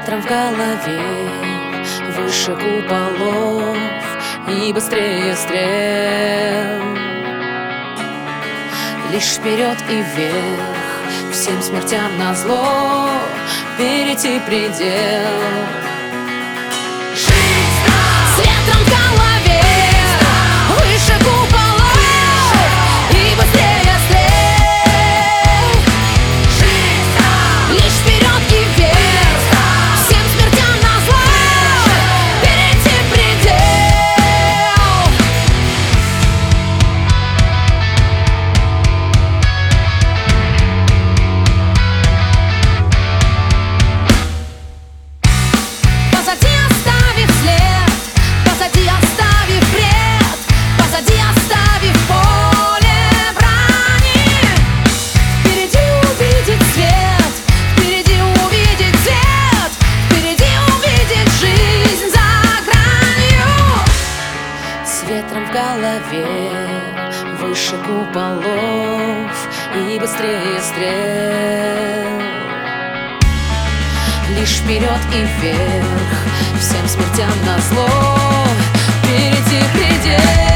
ветром в голове, выше куполов и быстрее стрел. Лишь вперед и вверх, всем смертям назло перейти предел. С ветром в голове, выше куполов и быстрее стрел. Лишь вперед и вверх, всем смертям назло перейти предел. Позади оставив след, позади оставив бред, позади оставив поле брани. Впереди увидеть свет, впереди увидеть свет, впереди увидеть жизнь за гранью. С ветром в голове, выше куполов и быстрее стрел. Лишь вперед и вверх, всем смертям назло перейти предел.